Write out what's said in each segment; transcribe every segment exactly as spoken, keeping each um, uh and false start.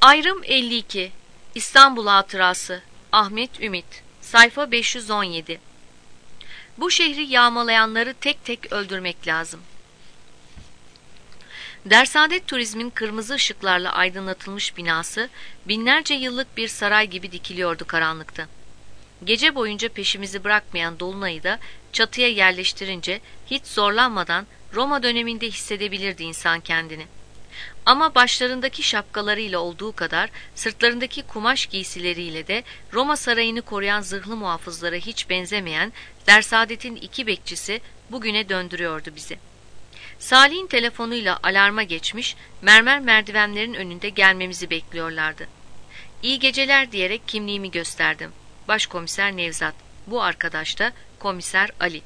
Ayrım elli iki İstanbul Hatırası Ahmet Ümit Sayfa beş yüz on yedi. Bu şehri yağmalayanları tek tek öldürmek lazım. Dersaadet Turizm'in kırmızı ışıklarla aydınlatılmış binası binlerce yıllık bir saray gibi dikiliyordu karanlıkta. Gece boyunca peşimizi bırakmayan dolunayı da çatıya yerleştirince hiç zorlanmadan Roma döneminde hissedebilirdi insan kendini. Ama başlarındaki şapkalarıyla olduğu kadar sırtlarındaki kumaş giysileriyle de Roma sarayını koruyan zırhlı muhafızlara hiç benzemeyen Dersaadetin iki bekçisi bugüne döndürüyordu bizi. Salih'in telefonuyla alarma geçmiş, mermer merdivenlerin önünde gelmemizi bekliyorlardı. İyi geceler diyerek kimliğimi gösterdim. Başkomiser Nevzat, bu arkadaş da Komiser Ali.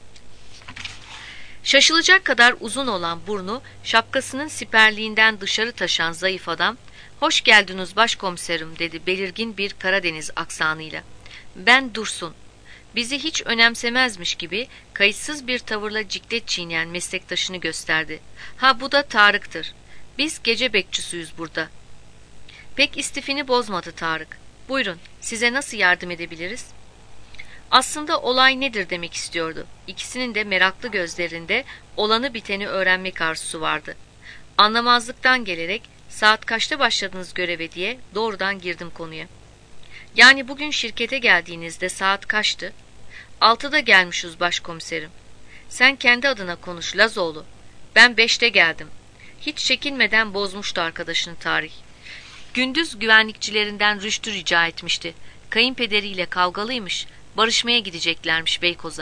Şaşılacak kadar uzun olan burnu, şapkasının siperliğinden dışarı taşan zayıf adam, "Hoş geldiniz başkomiserim," dedi belirgin bir Karadeniz aksanıyla. "Ben Dursun." Bizi hiç önemsemezmiş gibi kayıtsız bir tavırla ciklet çiğneyen meslektaşını gösterdi. "Ha, bu da Tarık'tır. Biz gece bekçisiyiz burada." Pek istifini bozmadı Tarık. "Buyurun, size nasıl yardım edebiliriz?" Aslında olay nedir demek istiyordu. İkisinin de meraklı gözlerinde olanı biteni öğrenmek arzusu vardı. Anlamazlıktan gelerek "Saat kaçta başladınız göreve?" diye doğrudan girdim konuya. "Yani bugün şirkete geldiğinizde saat kaçtı?" "Altıda gelmişiz başkomiserim." "Sen kendi adına konuş Lazoğlu." "Ben beşte geldim." Hiç çekinmeden bozmuştu arkadaşını Tarih. Gündüz güvenlikçilerinden rüştü rica etmişti. Kayınpederiyle kavgalıymış, barışmaya gideceklermiş Beykoz'a.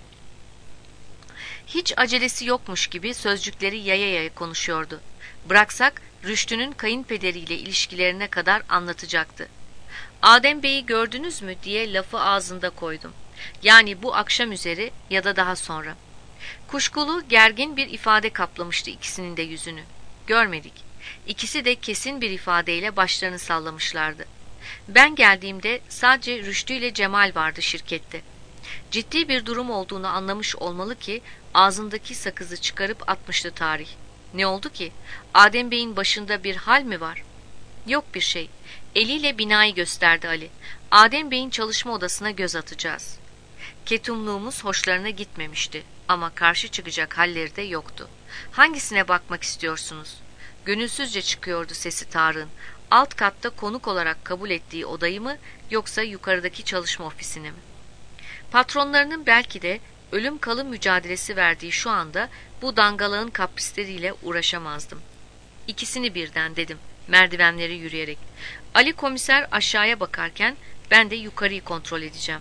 Hiç acelesi yokmuş gibi sözcükleri yaya yaya konuşuyordu. Bıraksak Rüştü'nün kayınpederiyle ilişkilerine kadar anlatacaktı. "Adem Bey'i gördünüz mü?" diye lafı ağzında koydum. Yani bu akşam üzeri ya da daha sonra. Kuşkulu, gergin bir ifade kaplamıştı ikisinin de yüzünü. "Görmedik." İkisi de kesin bir ifadeyle başlarını sallamışlardı. Ben geldiğimde sadece Rüştü ile Cemal vardı şirkette. Ciddi bir durum olduğunu anlamış olmalı ki ağzındaki sakızı çıkarıp atmıştı Tarih. "Ne oldu ki? Adem Bey'in başında bir hal mi var?" "Yok bir şey." Eliyle binayı gösterdi Ali. "Adem Bey'in çalışma odasına göz atacağız." Ketumluğumuz hoşlarına gitmemişti ama karşı çıkacak halleri de yoktu. "Hangisine bakmak istiyorsunuz?" Gönülsüzce çıkıyordu sesi Tarık'ın. Alt katta konuk olarak kabul ettiği odayı mı yoksa yukarıdaki çalışma ofisini mi? Patronlarının belki de ölüm kalım mücadelesi verdiği şu anda bu dangalağın kaprisleriyle uğraşamazdım. "İkisini birden," dedim merdivenleri yürüyerek. Ali komiser aşağıya bakarken ben de yukarıyı kontrol edeceğim.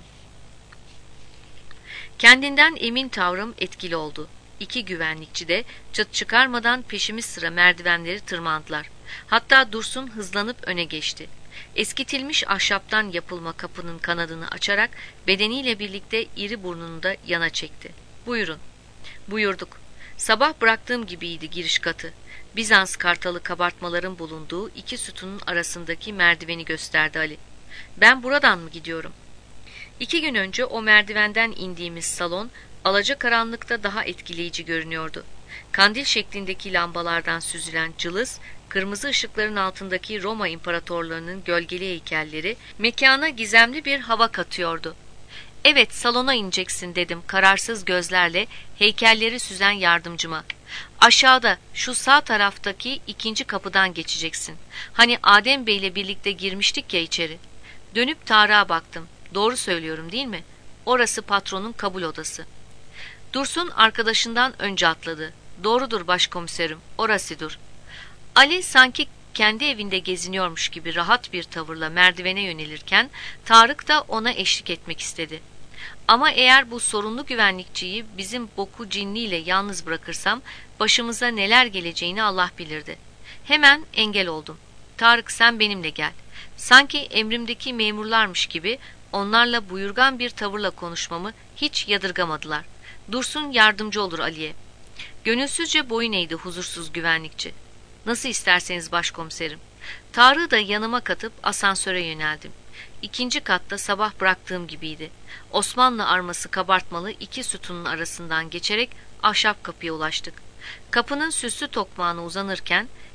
Kendinden emin tavrım etkili oldu. İki güvenlikçi de çıt çıkarmadan peşimiz sıra merdivenleri tırmandılar. Hatta Dursun hızlanıp öne geçti. Eskitilmiş ahşaptan yapılma kapının kanadını açarak bedeniyle birlikte iri burnunu da yana çekti. "Buyurun." Buyurduk. Sabah bıraktığım gibiydi giriş katı. Bizans kartalı kabartmaların bulunduğu iki sütunun arasındaki merdiveni gösterdi Ali. "Ben buradan mı gidiyorum?" İki gün önce o merdivenden indiğimiz salon alacakaranlıkta daha etkileyici görünüyordu. Kandil şeklindeki lambalardan süzülen cılız, kırmızı ışıkların altındaki Roma imparatorlarının gölgeli heykelleri mekana gizemli bir hava katıyordu. "Evet, salona ineceksin," dedim kararsız gözlerle heykelleri süzen yardımcıma. "Aşağıda, şu sağ taraftaki ikinci kapıdan geçeceksin. Hani Adem Bey'le birlikte girmiştik ya içeri." Dönüp Tarık'a baktım. "Doğru söylüyorum değil mi? Orası patronun kabul odası." Dursun arkadaşından önce atladı. "Doğrudur başkomiserim, orasıdır." Ali sanki kendi evinde geziniyormuş gibi rahat bir tavırla merdivene yönelirken Tarık da ona eşlik etmek istedi. Ama eğer bu sorunlu güvenlikçiyi bizim boku cinliyle yalnız bırakırsam başımıza neler geleceğini Allah bilirdi. Hemen engel oldum. "Tarık, sen benimle gel." Sanki emrimdeki memurlarmış gibi onlarla buyurgan bir tavırla konuşmamı hiç yadırgamadılar. Dursun yardımcı olur Ali'ye. Gönülsüzce boyun eğdi huzursuz güvenlikçi. "Nasıl isterseniz başkomiserim." Tarık'ı da yanıma katıp asansöre yöneldim. İkinci katta sabah bıraktığım gibiydi. Osmanlı arması kabartmalı iki sütunun arasından geçerek ahşap kapıya ulaştık. Kapının süslü tokmağına uzanırken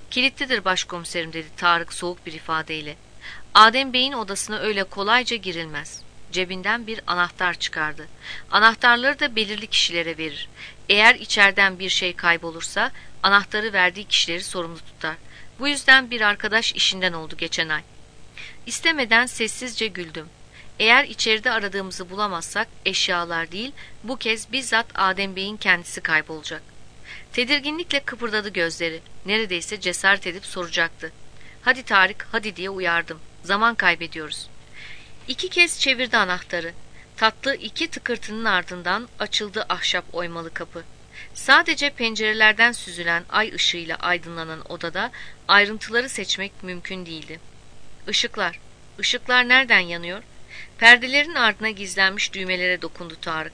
Kilitlidir başkomiserim, dedi Tarık soğuk bir ifadeyle. Adem Bey'in odasına öyle kolayca girilmez. Cebinden bir anahtar çıkardı. Anahtarları da belirli kişilere verir. Eğer içeriden bir şey kaybolursa anahtarı verdiği kişileri sorumlu tutar. Bu yüzden bir arkadaş işinden oldu geçen ay. İstemeden sessizce güldüm. Eğer içeride aradığımızı bulamazsak eşyalar değil, bu kez bizzat Adem Bey'in kendisi kaybolacak. Tedirginlikle kıpırdadı gözleri. Neredeyse cesaret edip soracaktı. Hadi Tarık, hadi diye uyardım. Zaman kaybediyoruz. İki kez çevirdi anahtarı. Tatlı iki tıkırtının ardından açıldı ahşap oymalı kapı. Sadece pencerelerden süzülen ay ışığıyla aydınlanan odada ayrıntıları seçmek mümkün değildi. Işıklar, ışıklar nereden yanıyor? Perdelerin ardına gizlenmiş düğmelere dokundu Tarık.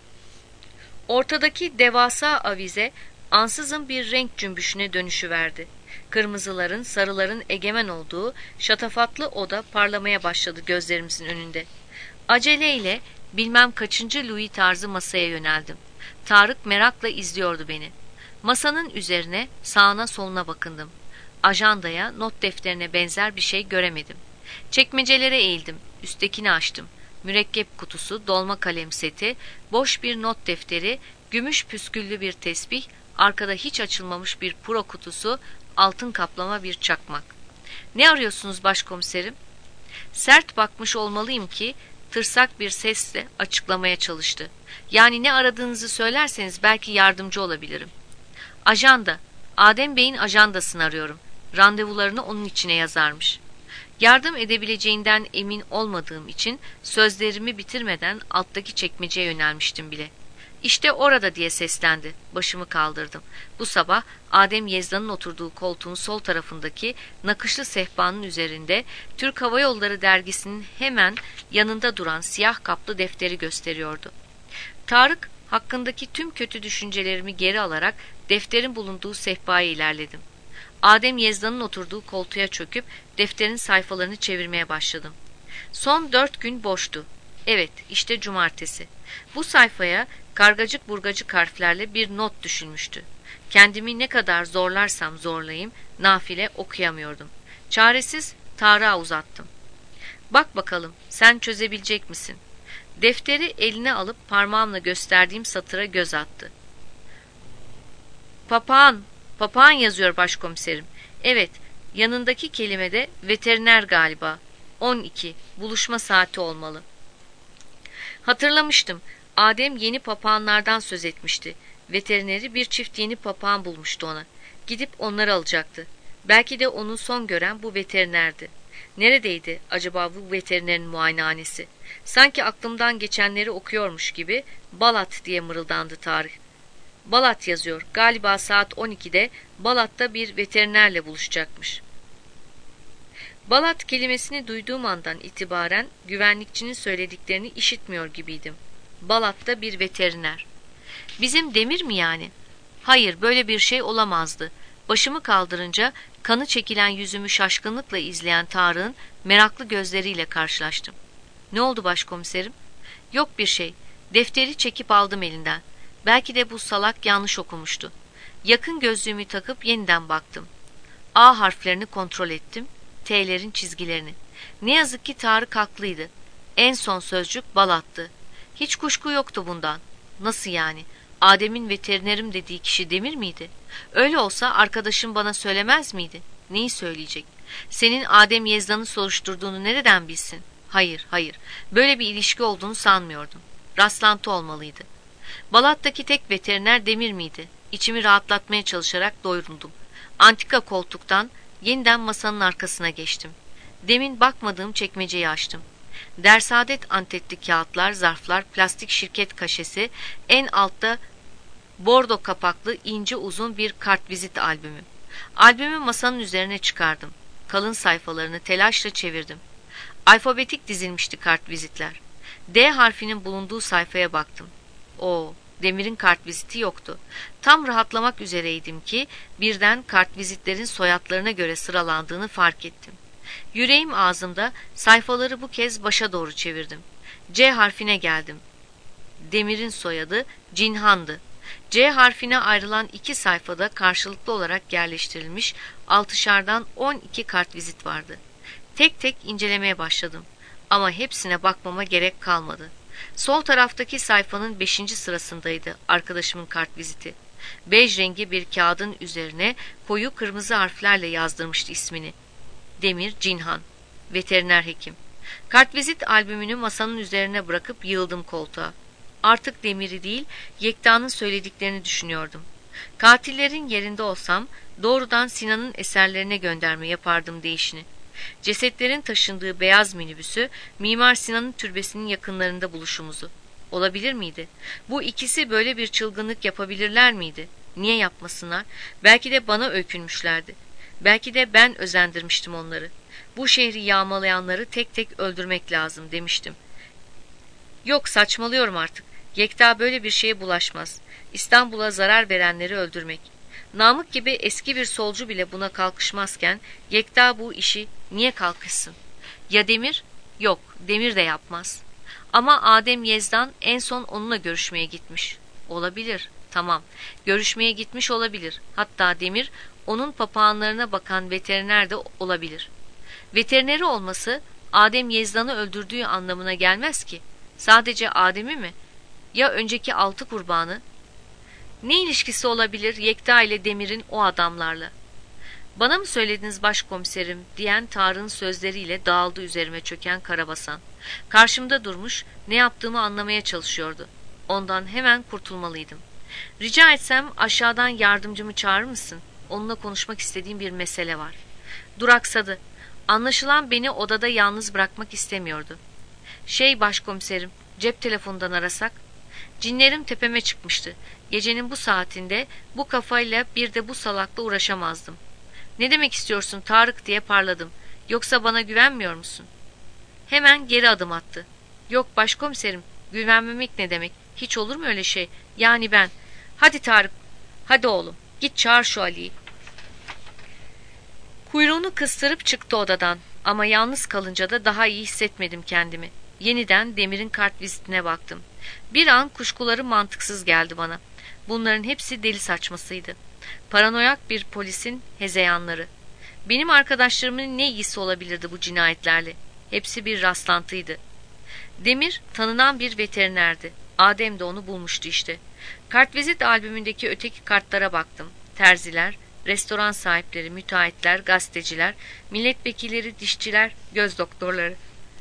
Ortadaki devasa avize ansızın bir renk cümbüşüne dönüşüverdi. Kırmızıların, sarıların egemen olduğu şatafatlı oda parlamaya başladı gözlerimizin önünde. Aceleyle bilmem kaçıncı Louis tarzı masaya yöneldim. Tarık merakla izliyordu beni. Masanın üzerine sağına soluna bakındım. Ajandaya, not defterine benzer bir şey göremedim. Çekmecelere eğildim, üsttekini açtım. Mürekkep kutusu, dolma kalem seti, boş bir not defteri, gümüş püsküllü bir tesbih, arkada hiç açılmamış bir puro kutusu, altın kaplama bir çakmak. Ne arıyorsunuz başkomiserim? Sert bakmış olmalıyım ki tırsak bir sesle açıklamaya çalıştı. Yani ne aradığınızı söylerseniz belki yardımcı olabilirim. Ajanda, Adem Bey'in ajandasını arıyorum. Randevularını onun içine yazarmış. Yardım edebileceğinden emin olmadığım için sözlerimi bitirmeden alttaki çekmeceye yönelmiştim bile. İşte orada diye seslendi. Başımı kaldırdım. Bu sabah Adem Yezda'nın oturduğu koltuğun sol tarafındaki nakışlı sehpanın üzerinde Türk Hava Yolları dergisinin hemen yanında duran siyah kaplı defteri gösteriyordu. Tarık hakkındaki tüm kötü düşüncelerimi geri alarak defterin bulunduğu sehpaya ilerledim. Adem Yezda'nın oturduğu koltuğa çöküp defterin sayfalarını çevirmeye başladım. Son dört gün boştu. Evet, işte cumartesi. Bu sayfaya kargacık burgacık harflerle bir not düşülmüştü. Kendimi ne kadar zorlarsam zorlayayım, nafile okuyamıyordum. Çaresiz Tarık'a uzattım. Bak bakalım, sen çözebilecek misin? Defteri eline alıp parmağımla gösterdiğim satıra göz attı. Papağan, papağan yazıyor başkomiserim. Evet, yanındaki kelime de veteriner galiba. on iki, buluşma saati olmalı. Hatırlamıştım. Adem yeni papağanlardan söz etmişti. Veterineri bir çift yeni papağan bulmuştu ona. Gidip onları alacaktı. Belki de onu son gören bu veterinerdi. Neredeydi acaba bu veterinerin muayenehanesi? Sanki aklımdan geçenleri okuyormuş gibi Balat diye mırıldandı Tarık. Balat yazıyor. Galiba saat on ikide Balat'ta bir veterinerle buluşacakmış. Balat kelimesini duyduğum andan itibaren güvenlikçinin söylediklerini işitmiyor gibiydim. Balat'ta bir veteriner. Bizim Demir mi yani? Hayır, böyle bir şey olamazdı. Başımı kaldırınca kanı çekilen yüzümü şaşkınlıkla izleyen Tarık'ın meraklı gözleriyle karşılaştım. Ne oldu başkomiserim? Yok bir şey. Defteri çekip aldım elinden. Belki de bu salak yanlış okumuştu. Yakın gözlüğümü takıp yeniden baktım. A harflerini kontrol ettim. T'lerin çizgilerini. Ne yazık ki Tarık haklıydı. En son sözcük Balat'tı. Hiç kuşku yoktu bundan. Nasıl yani? Adem'in veterinerim dediği kişi Demir miydi? Öyle olsa arkadaşım bana söylemez miydi? Neyi söyleyecek? Senin Adem Yezda'nı soruşturduğunu nereden bilsin? Hayır, hayır. Böyle bir ilişki olduğunu sanmıyordum. Rastlantı olmalıydı. Balat'taki tek veteriner Demir miydi? İçimi rahatlatmaya çalışarak doyuruldum. Antika koltuktan yeniden masanın arkasına geçtim. Demin bakmadığım çekmeceyi açtım. Dersadet antetli kağıtlar, zarflar, plastik şirket kaşesi, en altta bordo kapaklı ince uzun bir kartvizit albümü. Albümü masanın üzerine çıkardım. Kalın sayfalarını telaşla çevirdim. Alfabetik dizilmişti kartvizitler. D harfinin bulunduğu sayfaya baktım. Oo, Demir'in kartviziti yoktu. Tam rahatlamak üzereydim ki birden kartvizitlerin soyadlarına göre sıralandığını fark ettim. Yüreğim ağzımda, sayfaları bu kez başa doğru çevirdim. C harfine geldim. Demir'in soyadı Cinhan'dı. C harfine ayrılan iki sayfada karşılıklı olarak yerleştirilmiş altışardan on iki kartvizit vardı. Tek tek incelemeye başladım ama hepsine bakmama gerek kalmadı. Sol taraftaki sayfanın beşinci sırasındaydı arkadaşımın kartviziti. Bej rengi bir kağıdın üzerine koyu kırmızı harflerle yazdırmıştı ismini. Demir Cinhan, veteriner hekim. Kartvizit albümünü masanın üzerine bırakıp yığıldım koltuğa. Artık Demir'i değil, Yekta'nın söylediklerini düşünüyordum. Katillerin yerinde olsam doğrudan Sinan'ın eserlerine gönderme yapardım değişini. Cesetlerin taşındığı beyaz minibüsü Mimar Sinan'ın türbesinin yakınlarında buluşumuzu. Olabilir miydi? Bu ikisi böyle bir çılgınlık yapabilirler miydi? Niye yapmasınlar? Belki de bana öykünmüşlerdi. Belki de ben özendirmiştim onları. Bu şehri yağmalayanları tek tek öldürmek lazım demiştim. Yok, saçmalıyorum artık. Yekta böyle bir şeye bulaşmaz. İstanbul'a zarar verenleri öldürmek. Namık gibi eski bir solcu bile buna kalkışmazken Yekta bu işi niye kalkışsın? Ya Demir? Yok, Demir de yapmaz. Ama Adem Yezdan en son onunla görüşmeye gitmiş. Olabilir, tamam. Görüşmeye gitmiş olabilir. Hatta Demir onun papağanlarına bakan veteriner de olabilir. Veterineri olması Adem Yezdan'ı öldürdüğü anlamına gelmez ki. Sadece Adem'i mi? Ya önceki altı kurbanı? Ne ilişkisi olabilir Yekta ile Demir'in o adamlarla? Bana mı söylediniz başkomiserim diyen Tarık'ın sözleriyle dağıldı üzerime çöken Karabasan. Karşımda durmuş, ne yaptığımı anlamaya çalışıyordu. Ondan hemen kurtulmalıydım. Rica etsem aşağıdan yardımcımı çağırır mısın? Onunla konuşmak istediğim bir mesele var. Duraksadı. Anlaşılan beni odada yalnız bırakmak istemiyordu. Şey başkomiserim, cep telefonundan arasak? Cinlerim tepeme çıkmıştı. Gecenin bu saatinde bu kafayla bir de bu salakla uğraşamazdım. Ne demek istiyorsun Tarık diye parladım. Yoksa bana güvenmiyor musun? Hemen geri adım attı. Yok başkomiserim, güvenmemek ne demek? Hiç olur mu öyle şey? Yani ben. Hadi Tarık, hadi oğlum, git çağır şu Ali'yi. Kuyruğunu kıstırıp çıktı odadan ama yalnız kalınca da daha iyi hissetmedim kendimi. Yeniden Demir'in kartvizitine baktım. Bir an kuşkuları mantıksız geldi bana. Bunların hepsi deli saçmasıydı. Paranoyak bir polisin hezeyanları. Benim arkadaşlarımın ne ilgisi olabilirdi bu cinayetlerle? Hepsi bir rastlantıydı. Demir tanınan bir veterinerdi. Adem de onu bulmuştu işte. Kartvizit albümündeki öteki kartlara baktım. Terziler, restoran sahipleri, müteahhitler, gazeteciler, milletvekilleri, dişçiler, göz doktorları.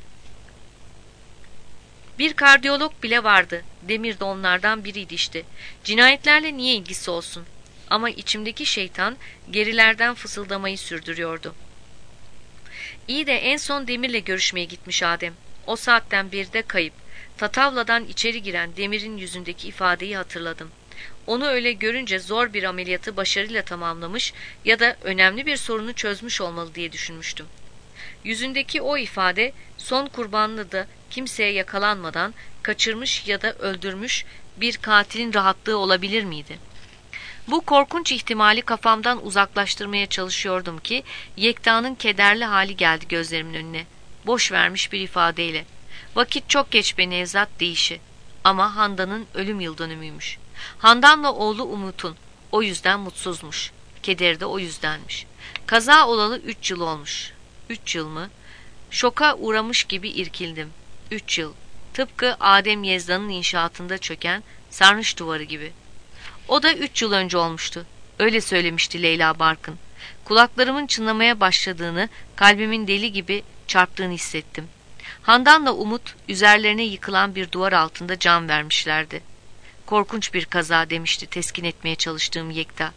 Bir kardiyolog bile vardı. Demir de onlardan biriydi işte. Cinayetlerle niye ilgisi olsun? Ama içimdeki şeytan gerilerden fısıldamayı sürdürüyordu. İyi de en son Demir'le görüşmeye gitmiş Adem. O saatten beri de kayıp. Tatavladan içeri giren Demir'in yüzündeki ifadeyi hatırladım. Onu öyle görünce zor bir ameliyatı başarıyla tamamlamış ya da önemli bir sorunu çözmüş olmalı diye düşünmüştüm. Yüzündeki o ifade son kurbanını da kimseye yakalanmadan kaçırmış ya da öldürmüş bir katilin rahatlığı olabilir miydi? Bu korkunç ihtimali kafamdan uzaklaştırmaya çalışıyordum ki Yekta'nın kederli hali geldi gözlerimin önüne. Boş vermiş bir ifadeyle. Vakit çok geç be Nevzat deyişi. Ama Handan'ın ölüm yıl dönümüymüş. Handan'la oğlu Umut'un. O yüzden mutsuzmuş. Kederi de o yüzdenmiş. Kaza olalı üç yıl olmuş. Üç yıl mı? Şoka uğramış gibi irkildim. Üç yıl. Tıpkı Adem Yezdan'ın inşaatında çöken sarnıç duvarı gibi. O da üç yıl önce olmuştu. Öyle söylemişti Leyla Barkın. Kulaklarımın çınlamaya başladığını, kalbimin deli gibi çarptığını hissettim. Handan'la Umut üzerlerine yıkılan bir duvar altında can vermişlerdi. Korkunç bir kaza demişti teskin etmeye çalıştığım Yekta.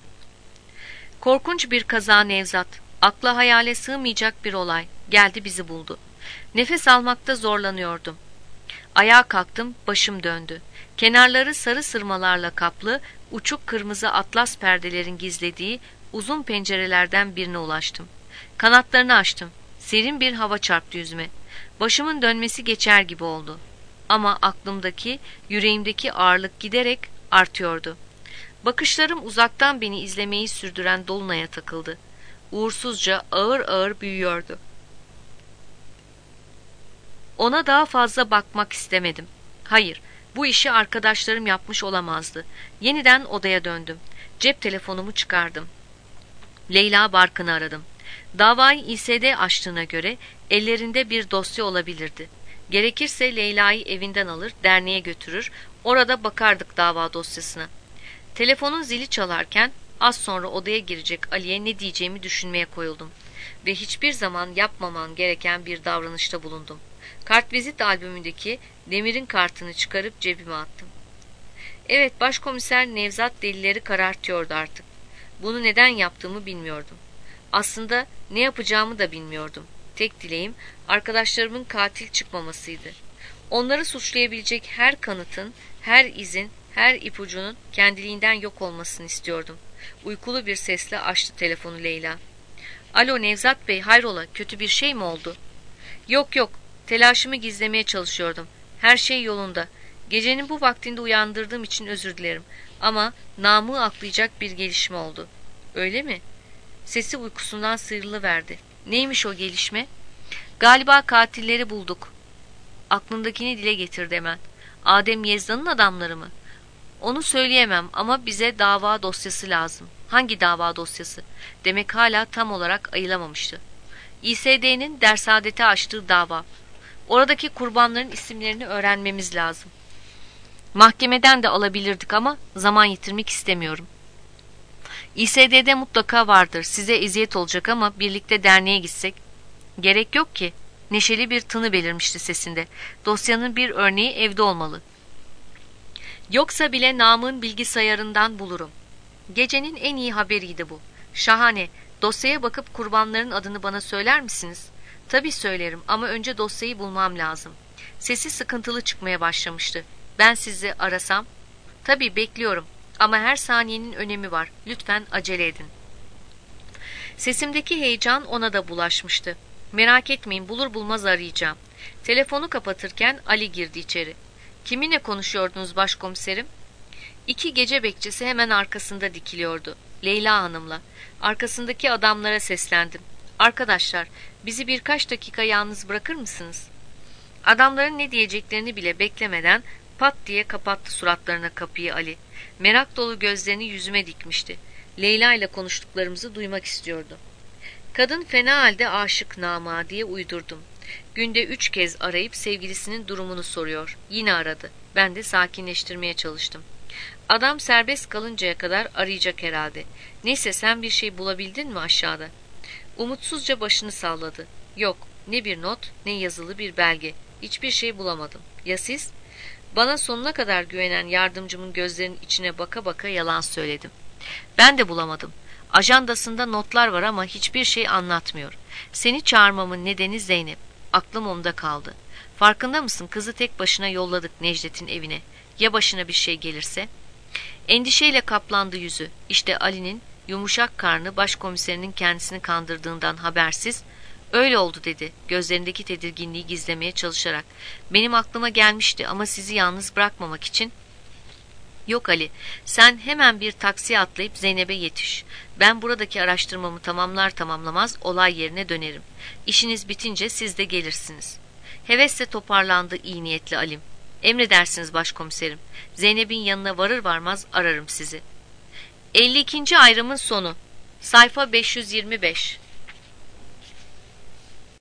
Korkunç bir kaza Nevzat. Akla hayale sığmayacak bir olay. Geldi bizi buldu. Nefes almakta zorlanıyordum. Ayağa kalktım, başım döndü. Kenarları sarı sırmalarla kaplı, uçuk kırmızı atlas perdelerin gizlediği uzun pencerelerden birine ulaştım. Kanatlarını açtım. Serin bir hava çarptı yüzüme. Başımın dönmesi geçer gibi oldu. Ama aklımdaki, yüreğimdeki ağırlık giderek artıyordu. Bakışlarım uzaktan beni izlemeyi sürdüren dolunaya takıldı. Uğursuzca ağır ağır büyüyordu. Ona daha fazla bakmak istemedim. Hayır, Bu işi arkadaşlarım yapmış olamazdı. Yeniden odaya döndüm. Cep telefonumu çıkardım. Leyla Barkın'ı aradım. Davayı İ S D açtığına göre ellerinde bir dosya olabilirdi. Gerekirse Leyla'yı evinden alır, derneğe götürür, orada bakardık dava dosyasına. Telefonun zili çalarken az sonra odaya girecek Ali'ye ne diyeceğimi düşünmeye koyuldum. Ve hiçbir zaman yapmaman gereken bir davranışta bulundum. Kartvizit albümündeki Demir'in kartını çıkarıp cebime attım. Evet, Başkomiser Nevzat delilleri karartıyordu artık. Bunu neden yaptığımı bilmiyordum. Aslında ne yapacağımı da bilmiyordum. Tek dileğim arkadaşlarımın katil çıkmamasıydı. Onları suçlayabilecek her kanıtın, her izin, her ipucunun kendiliğinden yok olmasını istiyordum. Uykulu bir sesle açtı telefonu Leyla. Alo Nevzat Bey, hayrola, kötü bir şey mi oldu? Yok yok, telaşımı gizlemeye çalışıyordum. Her şey yolunda. Gecenin bu vaktinde uyandırdığım için özür dilerim. Ama namı aklayacak bir gelişme oldu. Öyle mi? Sesi uykusundan sıyrılıverdi. Neymiş o gelişme? Galiba katilleri bulduk. Aklındakini dile getirdi hemen. Adem Yezda'nın adamları mı? Onu söyleyemem ama bize dava dosyası lazım. Hangi dava dosyası? Demek hala tam olarak ayılamamıştı. İ S D'nin Dersaadet'e açtığı dava. Oradaki kurbanların isimlerini öğrenmemiz lazım. Mahkemeden de alabilirdik ama zaman yitirmek istemiyorum. İ S D'de mutlaka vardır. Size eziyet olacak ama birlikte derneğe gitsek. Gerek yok ki. Neşeli bir tını belirmişti sesinde. Dosyanın bir örneği evde olmalı. Yoksa bile Namık'ın bilgisayarından bulurum. Gecenin en iyi haberiydi bu. Şahane. Dosyaya bakıp kurbanların adını bana söyler misiniz? Tabii söylerim ama önce dosyayı bulmam lazım. Sesi sıkıntılı çıkmaya başlamıştı. Ben sizi arasam? Tabii bekliyorum ama her saniyenin önemi var. Lütfen acele edin. Sesimdeki heyecan ona da bulaşmıştı. Merak etmeyin, bulur bulmaz arayacağım. Telefonu kapatırken Ali girdi içeri. Kiminle konuşuyordunuz başkomiserim? İki gece bekçisi hemen arkasında dikiliyordu. Leyla Hanım'la. Arkasındaki adamlara seslendim. Arkadaşlar, bizi birkaç dakika yalnız bırakır mısınız? Adamların ne diyeceklerini bile beklemeden pat diye kapattı suratlarına kapıyı Ali. Merak dolu gözlerini yüzüme dikmişti. Leyla ile konuştuklarımızı duymak istiyordu. Kadın fena halde aşık Nama diye uydurdum. Günde üç kez arayıp sevgilisinin durumunu soruyor. Yine aradı. Ben de sakinleştirmeye çalıştım. Adam serbest kalıncaya kadar arayacak herhalde. Neyse, sen bir şey bulabildin mi aşağıda? Umutsuzca başını salladı. Yok, ne bir not ne yazılı bir belge. Hiçbir şey bulamadım. Ya siz? Bana sonuna kadar güvenen yardımcımın gözlerinin içine baka baka yalan söyledim. Ben de bulamadım. Ajandasında notlar var ama hiçbir şey anlatmıyor. Seni çağırmamın nedeni Zeynep. Aklım onda kaldı. Farkında mısın, kızı tek başına yolladık Necdet'in evine. Ya başına bir şey gelirse? Endişeyle kaplandı yüzü. İşte Ali'nin yumuşak karnı başkomiserinin kendisini kandırdığından habersiz, öyle oldu dedi, gözlerindeki tedirginliği gizlemeye çalışarak. Benim aklıma gelmişti ama sizi yalnız bırakmamak için. Yok Ali, sen hemen bir taksiye atlayıp Zeynep'e yetiş. Ben buradaki araştırmamı tamamlar tamamlamaz olay yerine dönerim. İşiniz bitince siz de gelirsiniz. Hevesle toparlandı iyi niyetli Alim. Emredersiniz başkomiserim. Zeynep'in yanına varır varmaz ararım sizi. elli ikinci ayrımın sonu. Sayfa beş yüz yirmi beş.